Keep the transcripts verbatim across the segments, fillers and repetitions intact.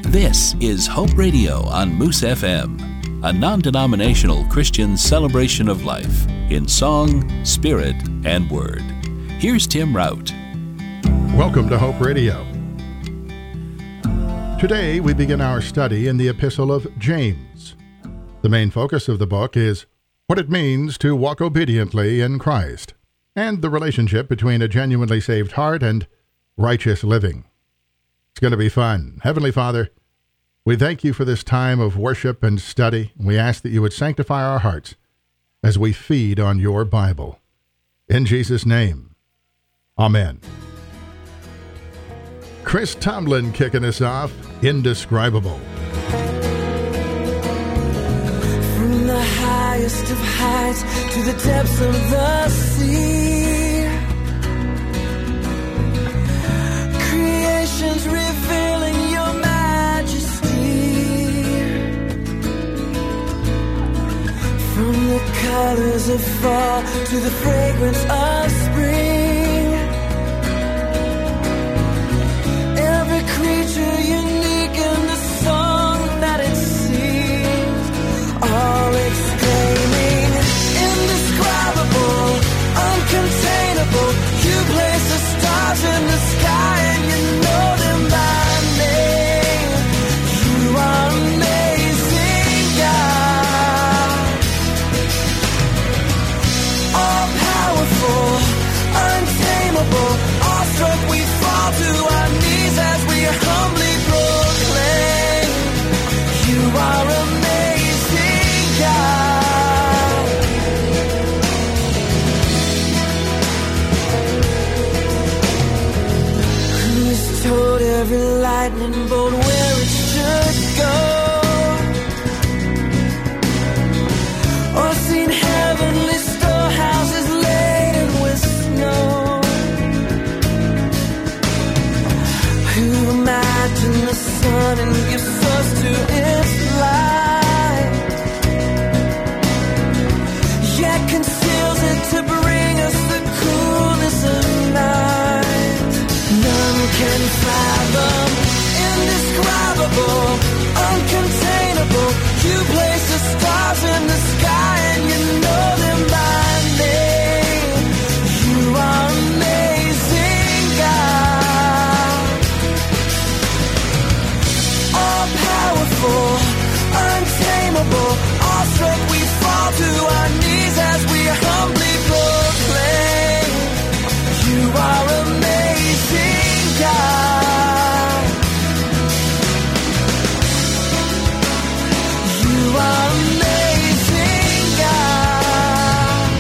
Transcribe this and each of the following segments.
This is Hope Radio on Moose F M, a non-denominational Christian celebration of life in song, spirit, and word. Here's Tim Rout. Welcome to Hope Radio. Today we begin our study in the Epistle of James. The main focus of the book is what it means to walk obediently in Christ, and the relationship between a genuinely saved heart and righteous living. It's going to be fun. Heavenly Father, we thank you for this time of worship and study. We ask that you would sanctify our hearts as we feed on your Bible. In Jesus' name, amen. Chris Tomlin kicking us off, Indescribable. From the highest of heights to the depths of the sea, creation's revealing your majesty. From the colors of fall to the fragrance of spring, every creature unique in the song that it sings, all exclaiming, indescribable, uncontainable. You place the stars in the sky and you know them by name. You are amazing, God. All powerful, untamable, awestruck we fall to our knees as we humbly proclaim, you are amazing, God. Who's told every lightning bolt where it should go, or seen heavenly storehouses laden with snow? Who imagined the sun and gives us to its light, yet conceals it to bring us the coolness of night? None can fathom, indescribable, uncontainable. You place the stars in the sky and you know them by name. You are amazing, God. All powerful, untamable, awestruck we fall to our knees as we humbly proclaim, you are amazing, God. You are amazing, God.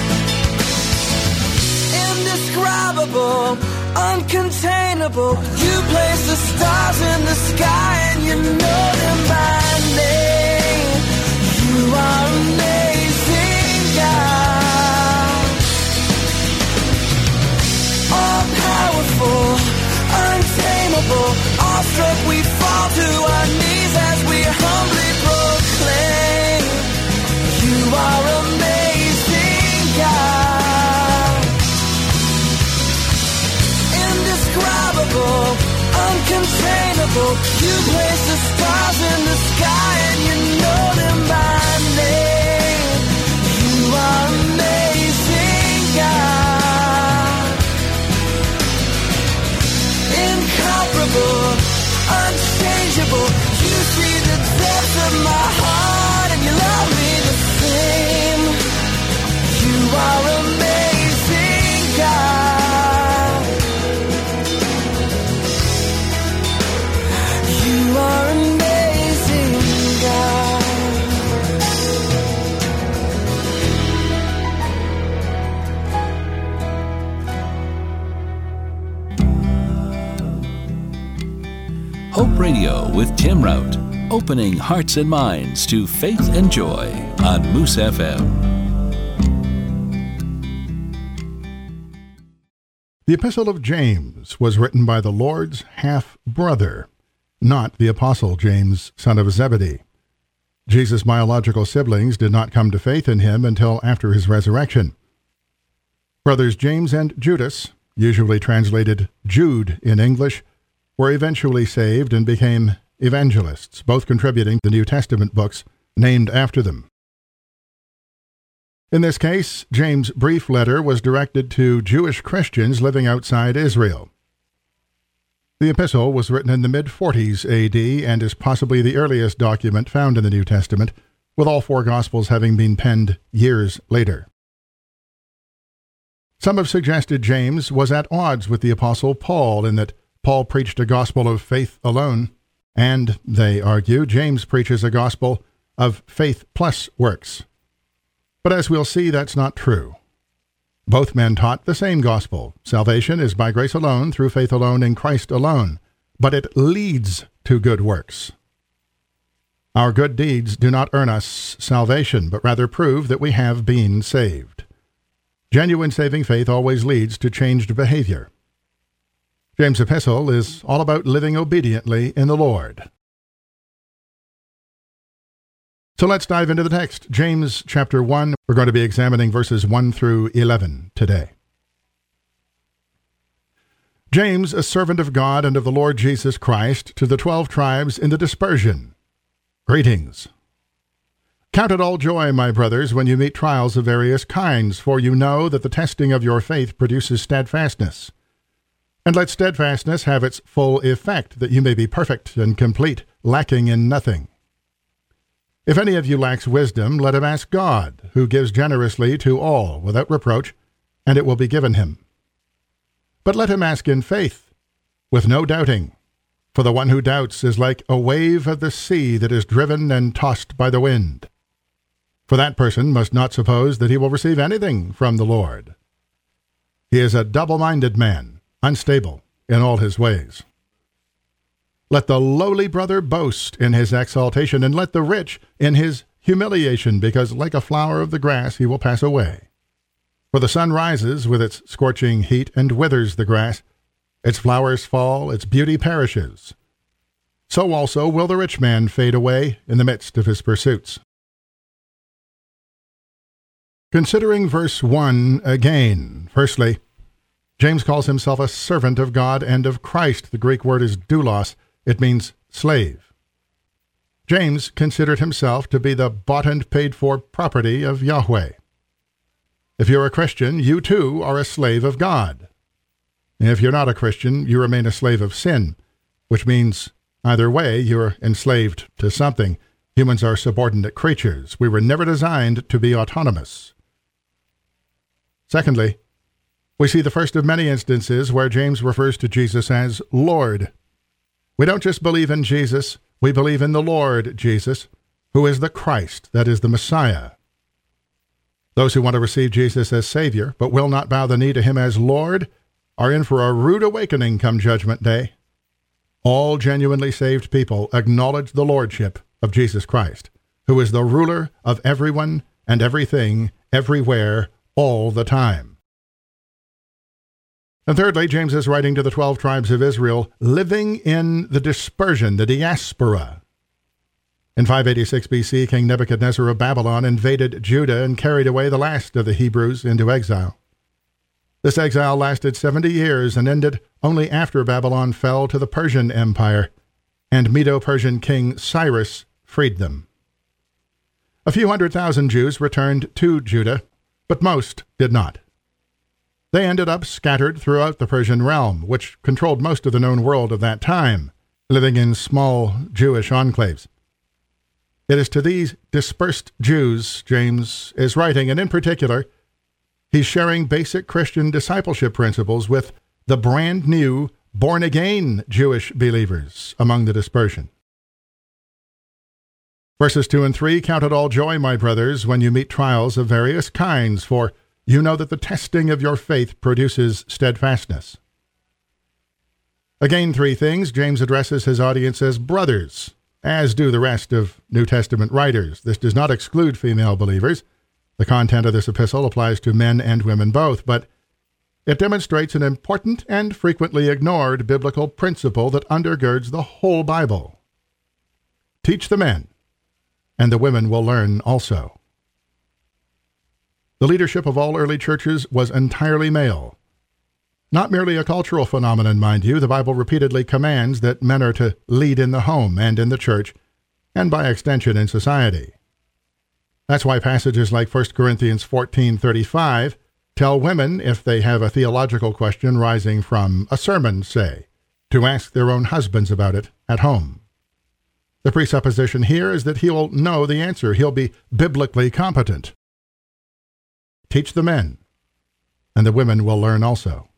Indescribable, uncontainable. You place the stars in the sky and you know them by name. You are amazing, God. All powerful, untamable, awestruck we fall to our knees as we humbly proclaim, you are amazing, God. Indescribable, uncontainable. You place the stars in the sky and you know them by name. You are amazing, God. Incomparable, unchangeable. You see the depths of my heart and you love me the same. You are amazing, God. You are amazing, God. Hope Radio with Tim Rout, opening hearts and minds to faith and joy on Moose F M. The Epistle of James was written by the Lord's half-brother, not the Apostle James, son of Zebedee. Jesus' biological siblings did not come to faith in him until after his resurrection. Brothers James and Judas, usually translated Jude in English, were eventually saved and became evangelists, both contributing the New Testament books named after them. In this case, James' brief letter was directed to Jewish Christians living outside Israel. The epistle was written in the mid forties A D and is possibly the earliest document found in the New Testament, with all four Gospels having been penned years later. Some have suggested James was at odds with the Apostle Paul in that Paul preached a gospel of faith alone, and, they argue, James preaches a gospel of faith plus works. But as we'll see, that's not true. Both men taught the same gospel. Salvation is by grace alone, through faith alone, in Christ alone. But it leads to good works. Our good deeds do not earn us salvation, but rather prove that we have been saved. Genuine saving faith always leads to changed behavior. James' epistle is all about living obediently in the Lord. So let's dive into the text. James chapter one. We're going to be examining verses one through eleven today. James, a servant of God and of the Lord Jesus Christ, to the twelve tribes in the dispersion. Greetings. Count it all joy, my brothers, when you meet trials of various kinds, for you know that the testing of your faith produces steadfastness. And let steadfastness have its full effect, that you may be perfect and complete, lacking in nothing. If any of you lacks wisdom, let him ask God, who gives generously to all without reproach, and it will be given him. But let him ask in faith, with no doubting, for the one who doubts is like a wave of the sea that is driven and tossed by the wind. For that person must not suppose that he will receive anything from the Lord. He is a double-minded man, unstable in all his ways. Let the lowly brother boast in his exaltation, and let the rich in his humiliation, because like a flower of the grass he will pass away. For the sun rises with its scorching heat and withers the grass. Its flowers fall, its beauty perishes. So also will the rich man fade away in the midst of his pursuits. Considering verse one again, firstly, James calls himself a servant of God and of Christ. The Greek word is doulos. It means slave. James considered himself to be the bought and paid for property of Yahweh. If you're a Christian, you too are a slave of God. If you're not a Christian, you remain a slave of sin, which means either way you're enslaved to something. Humans are subordinate creatures. We were never designed to be autonomous. Secondly, we see the first of many instances where James refers to Jesus as Lord. We don't just believe in Jesus, we believe in the Lord Jesus, who is the Christ, that is the Messiah. Those who want to receive Jesus as Savior, but will not bow the knee to him as Lord, are in for a rude awakening come Judgment Day. All genuinely saved people acknowledge the Lordship of Jesus Christ, who is the ruler of everyone and everything, everywhere, all the time. And thirdly, James is writing to the twelve tribes of Israel, living in the dispersion, the diaspora. In five eighty-six B C, King Nebuchadnezzar of Babylon invaded Judah and carried away the last of the Hebrews into exile. This exile lasted seventy years and ended only after Babylon fell to the Persian Empire, and Medo-Persian king Cyrus freed them. A few hundred thousand Jews returned to Judah, but most did not. They ended up scattered throughout the Persian realm, which controlled most of the known world of that time, living in small Jewish enclaves. It is to these dispersed Jews James is writing, and in particular, he's sharing basic Christian discipleship principles with the brand new, born-again Jewish believers among the dispersion. Verses two and three, Count it all joy, my brothers, when you meet trials of various kinds, for you know that the testing of your faith produces steadfastness. Again, three things. James addresses his audience as brothers, as do the rest of New Testament writers. This does not exclude female believers. The content of this epistle applies to men and women both, but it demonstrates an important and frequently ignored biblical principle that undergirds the whole Bible. Teach the men, and the women will learn also. The leadership of all early churches was entirely male. Not merely a cultural phenomenon, mind you. The Bible repeatedly commands that men are to lead in the home and in the church, and by extension in society. That's why passages like First Corinthians fourteen thirty-five tell women, if they have a theological question rising from a sermon, say, to ask their own husbands about it at home. The presupposition here is that he'll know the answer. He'll be biblically competent. Teach the men, and the women will learn also.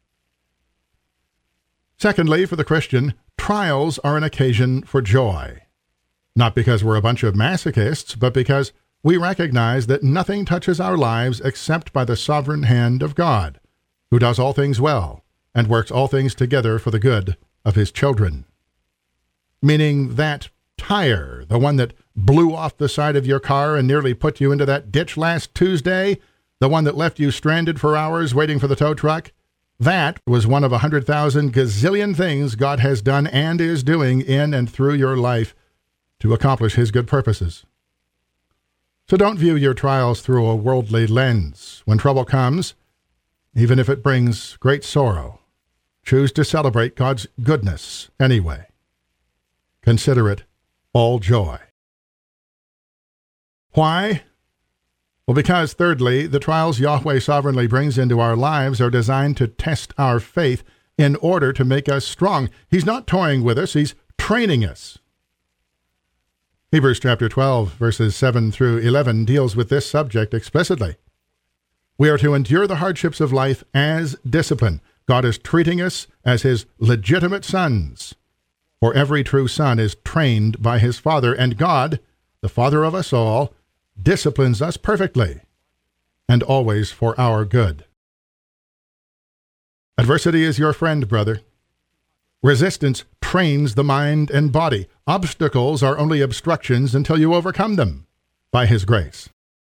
Secondly, for the Christian, trials are an occasion for joy. Not because we're a bunch of masochists, but because we recognize that nothing touches our lives except by the sovereign hand of God, who does all things well and works all things together for the good of his children. Meaning that tire, the one that blew off the side of your car and nearly put you into that ditch last Tuesday, the one that left you stranded for hours waiting for the tow truck, that was one of a hundred thousand gazillion things God has done and is doing in and through your life to accomplish his good purposes. So don't view your trials through a worldly lens. When trouble comes, even if it brings great sorrow, choose to celebrate God's goodness anyway. Consider it all joy. Why? Well, because, thirdly, the trials Yahweh sovereignly brings into our lives are designed to test our faith in order to make us strong. He's not toying with us, he's training us. Hebrews chapter twelve, verses seven through eleven deals with this subject explicitly. We are to endure the hardships of life as discipline. God is treating us as his legitimate sons. For every true son is trained by his father, and God, the Father of us all, disciplines us perfectly, and always for our good. Adversity is your friend, brother. Resistance trains the mind and body. Obstacles are only obstructions until you overcome them by his grace.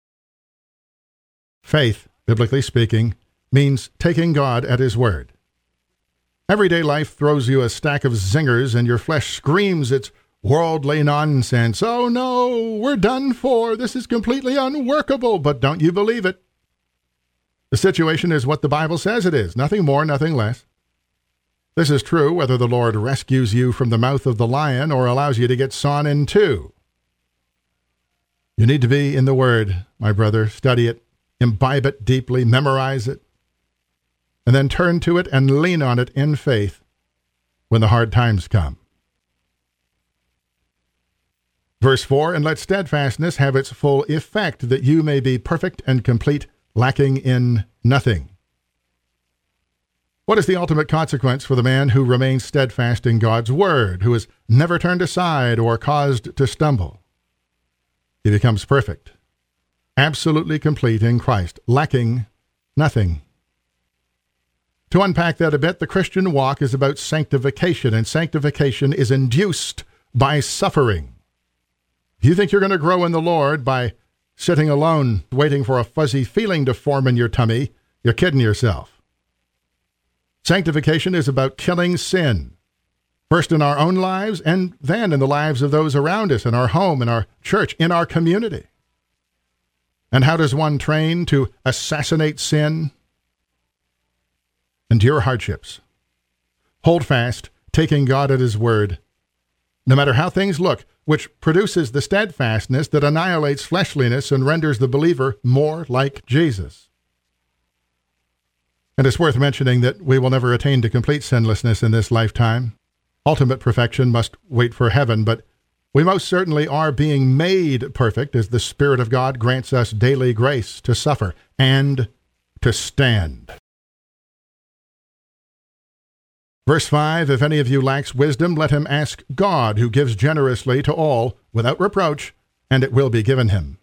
Faith, biblically speaking, means taking God at his word. Everyday life throws you a stack of zingers and your flesh screams its worldly nonsense. Oh no, we're done for. This is completely unworkable. But don't you believe it? The situation is what the Bible says it is. Nothing more, nothing less. This is true whether the Lord rescues you from the mouth of the lion or allows you to get sawn in two. You need to be in the Word, my brother. Study it, imbibe it deeply, memorize it, and then turn to it and lean on it in faith when the hard times come. Verse four, and let steadfastness have its full effect, that you may be perfect and complete, lacking in nothing. What is the ultimate consequence for the man who remains steadfast in God's word, who is never turned aside or caused to stumble? He becomes perfect, absolutely complete in Christ, lacking nothing. To unpack that a bit, the Christian walk is about sanctification, and sanctification is induced by suffering. If you think you're going to grow in the Lord by sitting alone, waiting for a fuzzy feeling to form in your tummy, you're kidding yourself. Sanctification is about killing sin, first in our own lives and then in the lives of those around us, in our home, in our church, in our community. And how does one train to assassinate sin? Endure hardships. Hold fast, taking God at his word, no matter how things look, which produces the steadfastness that annihilates fleshliness and renders the believer more like Jesus. And it's worth mentioning that we will never attain to complete sinlessness in this lifetime. Ultimate perfection must wait for heaven, but we most certainly are being made perfect as the Spirit of God grants us daily grace to suffer and to stand. Verse five, if any of you lacks wisdom, let him ask God, who gives generously to all without reproach, and it will be given him.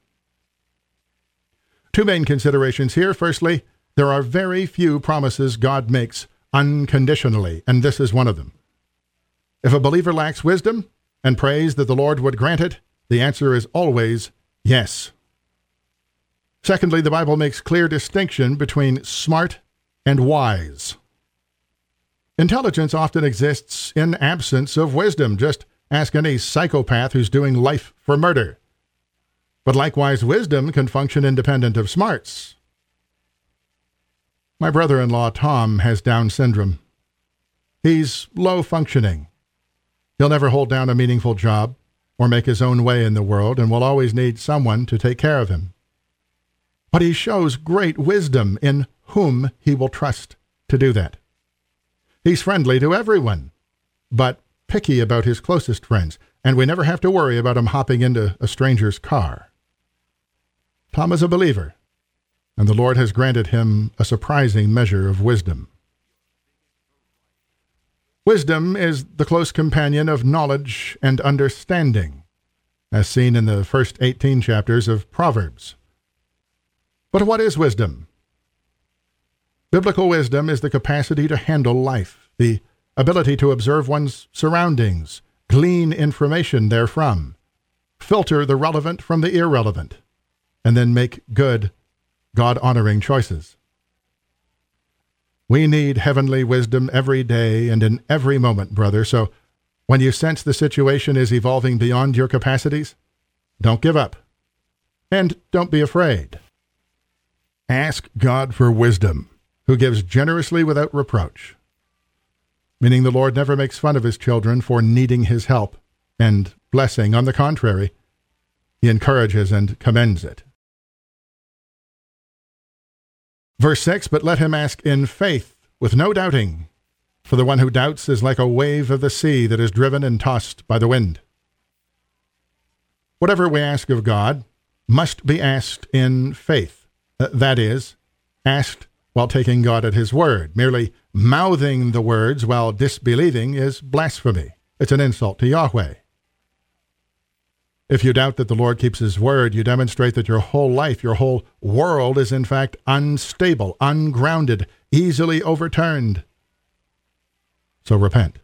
Two main considerations here. Firstly, there are very few promises God makes unconditionally, and this is one of them. If a believer lacks wisdom and prays that the Lord would grant it, the answer is always yes. Secondly, the Bible makes clear distinction between smart and wise. Intelligence often exists in absence of wisdom. Just ask any psychopath who's doing life for murder. But likewise, wisdom can function independent of smarts. My brother-in-law, Tom, has Down syndrome. He's low functioning. He'll never hold down a meaningful job or make his own way in the world and will always need someone to take care of him. But he shows great wisdom in whom he will trust to do that. He's friendly to everyone, but picky about his closest friends, and we never have to worry about him hopping into a stranger's car. Tom is a believer, and the Lord has granted him a surprising measure of wisdom. Wisdom is the close companion of knowledge and understanding, as seen in the first eighteen chapters of Proverbs. But what is wisdom? Biblical wisdom is the capacity to handle life, the ability to observe one's surroundings, glean information therefrom, filter the relevant from the irrelevant, and then make good, God-honoring choices. We need heavenly wisdom every day and in every moment, brother, so when you sense the situation is evolving beyond your capacities, don't give up. And don't be afraid. Ask God for wisdom, who gives generously without reproach, meaning the Lord never makes fun of his children for needing his help and blessing. On the contrary, he encourages and commends it. Verse six, but let him ask in faith, with no doubting, for the one who doubts is like a wave of the sea that is driven and tossed by the wind. Whatever we ask of God must be asked in faith. Uh, that is, asked while taking God at his word. Merely mouthing the words while disbelieving is blasphemy. It's an insult to Yahweh. If you doubt that the Lord keeps his word, you demonstrate that your whole life, your whole world is in fact unstable, ungrounded, easily overturned. So repent.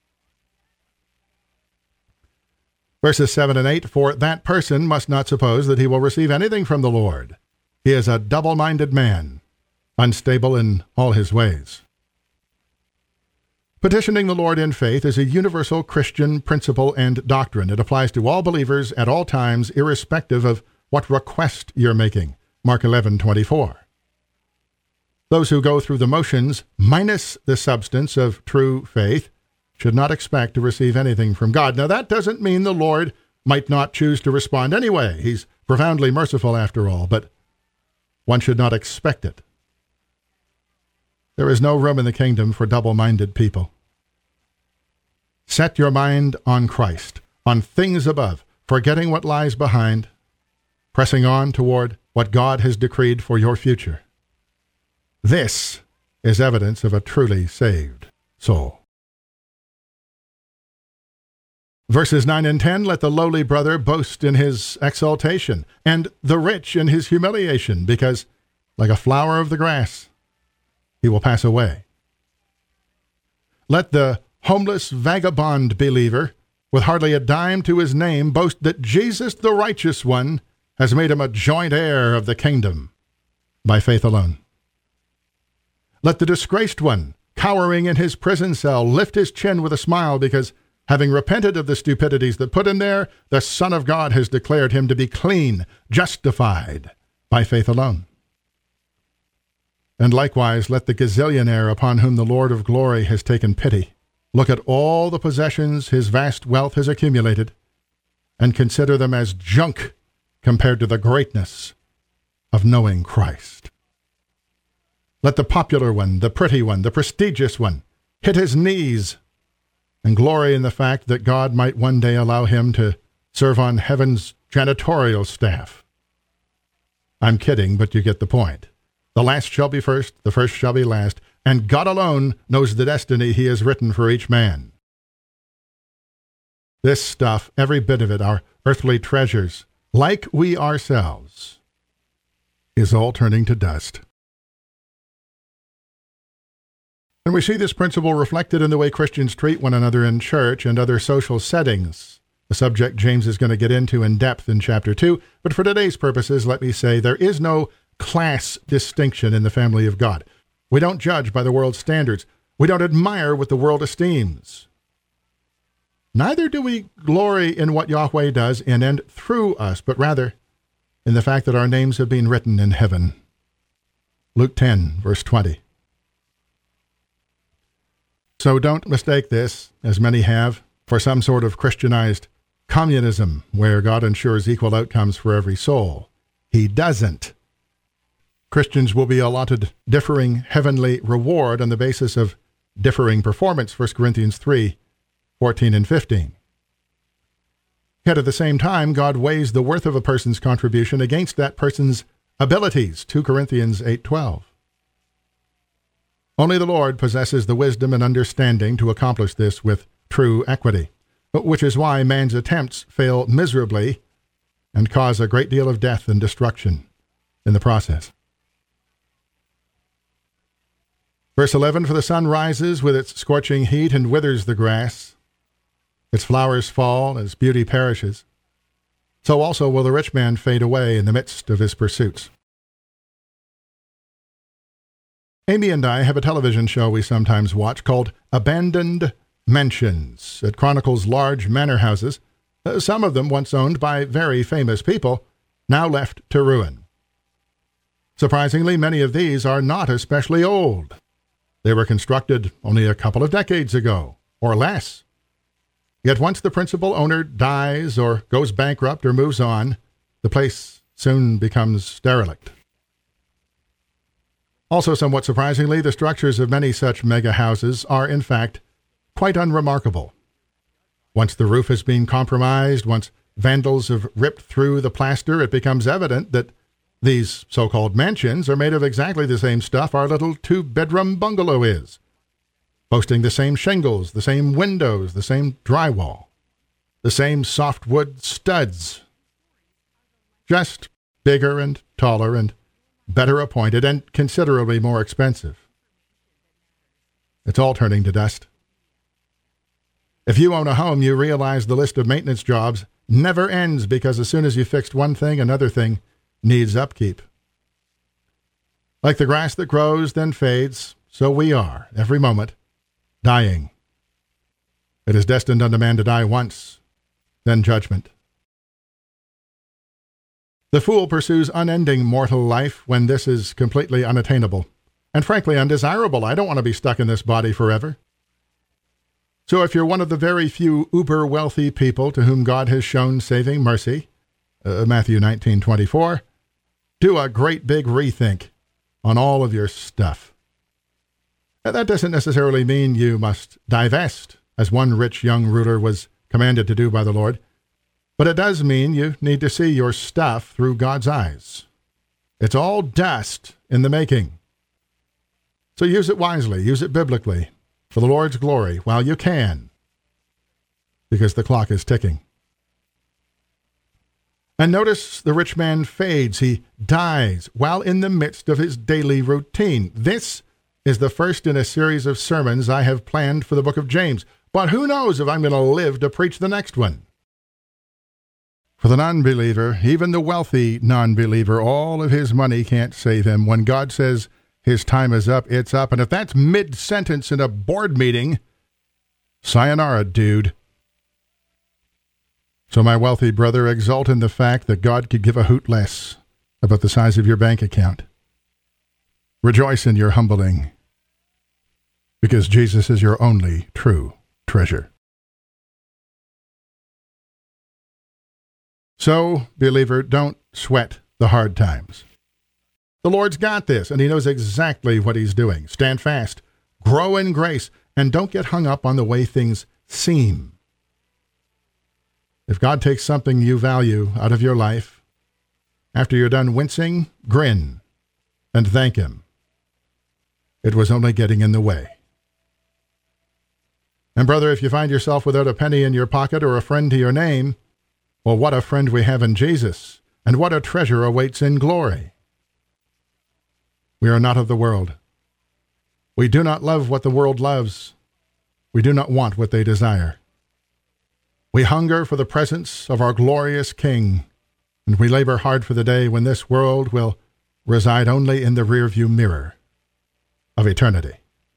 Verses seven and eight, for that person must not suppose that he will receive anything from the Lord. He is a double-minded man, unstable in all his ways. Petitioning the Lord in faith is a universal Christian principle and doctrine. It applies to all believers at all times, irrespective of what request you're making. Mark eleven twenty-four. Those who go through the motions, minus the substance of true faith, should not expect to receive anything from God. Now, that doesn't mean the Lord might not choose to respond anyway. He's profoundly merciful after all, but one should not expect it. There is no room in the kingdom for double-minded people. Set your mind on Christ, on things above, forgetting what lies behind, pressing on toward what God has decreed for your future. This is evidence of a truly saved soul. Verses nine and ten, let the lowly brother boast in his exaltation, and the rich in his humiliation, because, like a flower of the grass, he will pass away. Let the homeless vagabond believer, with hardly a dime to his name, boast that Jesus, the righteous one, has made him a joint heir of the kingdom by faith alone. Let the disgraced one, cowering in his prison cell, lift his chin with a smile because, having repented of the stupidities that put him there, the Son of God has declared him to be clean, justified by faith alone. And likewise, let the gazillionaire upon whom the Lord of glory has taken pity look at all the possessions his vast wealth has accumulated and consider them as junk compared to the greatness of knowing Christ. Let the popular one, the pretty one, the prestigious one, hit his knees and glory in the fact that God might one day allow him to serve on heaven's janitorial staff. I'm kidding, but you get the point. The last shall be first, the first shall be last, and God alone knows the destiny he has written for each man. This stuff, every bit of it, our earthly treasures, like we ourselves, is all turning to dust. And we see this principle reflected in the way Christians treat one another in church and other social settings, a subject James is going to get into in depth in chapter two. But for today's purposes, let me say there is no class distinction in the family of God. We don't judge by the world's standards. We don't admire what the world esteems. Neither do we glory in what Yahweh does in and through us, but rather in the fact that our names have been written in heaven. Luke ten, verse twenty. So don't mistake this, as many have, for some sort of Christianized communism where God ensures equal outcomes for every soul. He doesn't. Christians will be allotted differing heavenly reward on the basis of differing performance, First Corinthians three, fourteen and fifteen. Yet at the same time, God weighs the worth of a person's contribution against that person's abilities, Second Corinthians eight twelve. Only the Lord possesses the wisdom and understanding to accomplish this with true equity, which is why man's attempts fail miserably and cause a great deal of death and destruction in the process. Verse eleven, for the sun rises with its scorching heat and withers the grass. Its flowers fall, its beauty perishes. So also will the rich man fade away in the midst of his pursuits. Amy and I have a television show we sometimes watch called Abandoned Mansions. It chronicles large manor houses, some of them once owned by very famous people, now left to ruin. Surprisingly, many of these are not especially old. They were constructed only a couple of decades ago, or less. Yet once the principal owner dies or goes bankrupt or moves on, the place soon becomes derelict. Also, somewhat surprisingly, the structures of many such mega houses are, in fact, quite unremarkable. Once the roof has been compromised, once vandals have ripped through the plaster, it becomes evident that these so-called mansions are made of exactly the same stuff our little two-bedroom bungalow is, boasting the same shingles, the same windows, the same drywall, the same softwood studs, just bigger and taller and better appointed and considerably more expensive. It's all turning to dust. If you own a home, you realize the list of maintenance jobs never ends because as soon as you fixed one thing, another thing needs upkeep. Like the grass that grows, then fades, so we are, every moment, dying. It is destined unto man to die once, then judgment. The fool pursues unending mortal life when this is completely unattainable, and frankly undesirable. I don't want to be stuck in this body forever. So if you're one of the very few uber-wealthy people to whom God has shown saving mercy, uh, Matthew nineteen twenty-four, do a great big rethink on all of your stuff. Now, that doesn't necessarily mean you must divest, as one rich young ruler was commanded to do by the Lord, but it does mean you need to see your stuff through God's eyes. It's all dust in the making. So use it wisely, use it biblically, for the Lord's glory, while you can, because the clock is ticking. And notice the rich man fades. He dies while in the midst of his daily routine. This is the first in a series of sermons I have planned for the book of James, but who knows if I'm going to live to preach the next one. For the non-believer, even the wealthy non-believer, all of his money can't save him. When God says his time is up, it's up. And if that's mid-sentence in a board meeting, sayonara, dude. So my wealthy brother, exult in the fact that God could give a hoot less about the size of your bank account. Rejoice in your humbling, because Jesus is your only true treasure. So, believer, don't sweat the hard times. The Lord's got this, and he knows exactly what he's doing. Stand fast, grow in grace, and don't get hung up on the way things seem. If God takes something you value out of your life, after you're done wincing, grin and thank him. It was only getting in the way. And brother, if you find yourself without a penny in your pocket or a friend to your name, well, what a friend we have in Jesus, and what a treasure awaits in glory. We are not of the world. We do not love what the world loves. We do not want what they desire. We hunger for the presence of our glorious King, and we labor hard for the day when this world will reside only in the rearview mirror of eternity.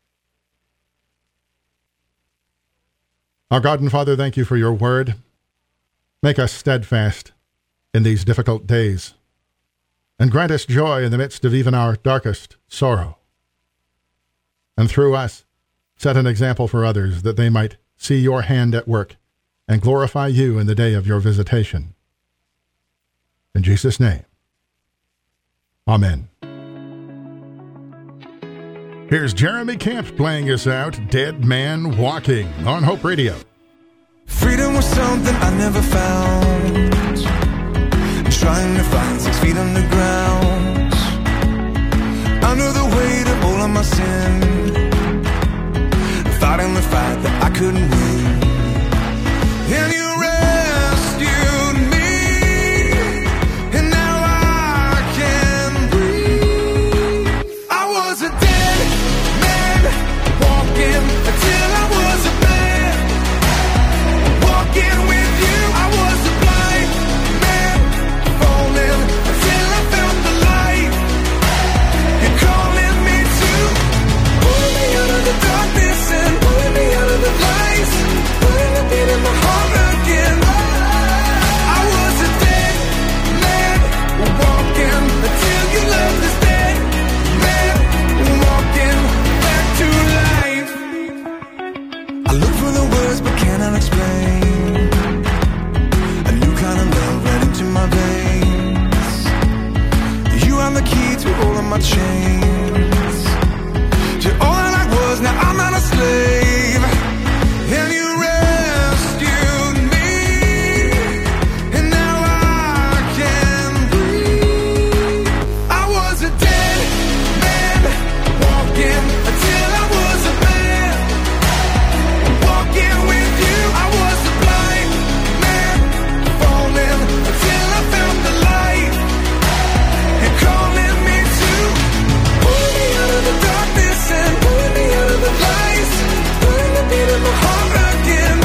Our God and Father, thank you for your word. Make us steadfast in these difficult days, and grant us joy in the midst of even our darkest sorrow. And through us, Set an example for others that they might see your hand at work and glorify you in the day of your visitation. In Jesus' name, amen. Here's Jeremy Camp playing us out, Dead Man Walking, on Hope Radio. Freedom was something I never found. Trying to find six feet underground. Under the weight of all of my sin. Fighting the fight that I couldn't win. And you rescued me. And now I can breathe. I was a dead man walking until I was a man. Walking with you, I was a blind man. Falling until I found the light. You're calling me to pull me out of the darkness and pull me out of the lights. Putting a beat in my heart again. I was a dead man walking until you left this dead man walking back to life. I look for the words but cannot explain. A new kind of love right into my veins. You are the key to all of my chains. To all that I was, now I'm not a slave. And you rescued me. And now I can breathe. I was a dead man walking until I was a man. Walking with you, I was a blind man. Falling until I found the light. You're calling me to pull me out of the darkness and pull me out of the lights. Putting a beat in my heart again.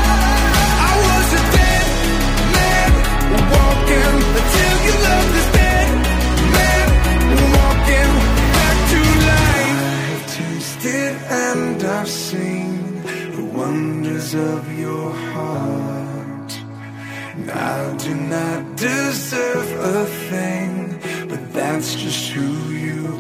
I was a dead man walking until you left this dead man walking back to life. I've tasted and I've seen the wonders of your heart. And I do not deserve a thing, but that's just who you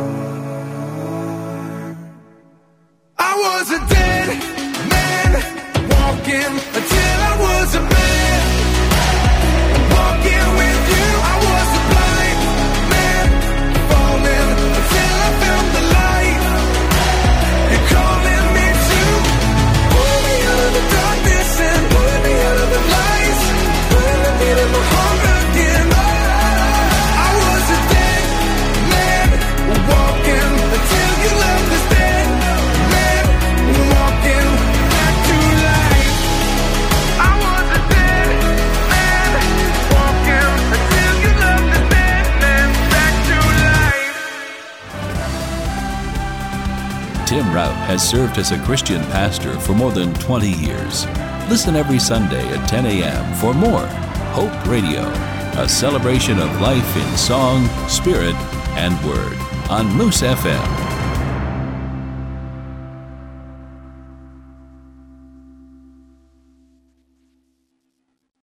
are. I was a dead man walking until I was a man. Walking with you, I was a blind man. Falling until I found the light. You're calling me to pull me out of the darkness and pull me out of the lights. Putting a beat in my heart again. I was a dead man walking until you left this dead man walking back to life. I was a dead man walking until you left this dead man back to life. Tim Rout has served as a Christian pastor for more than twenty years. Listen every Sunday at ten a.m. for more Hope Radio, a celebration of life in song, spirit, and word on Moose F M.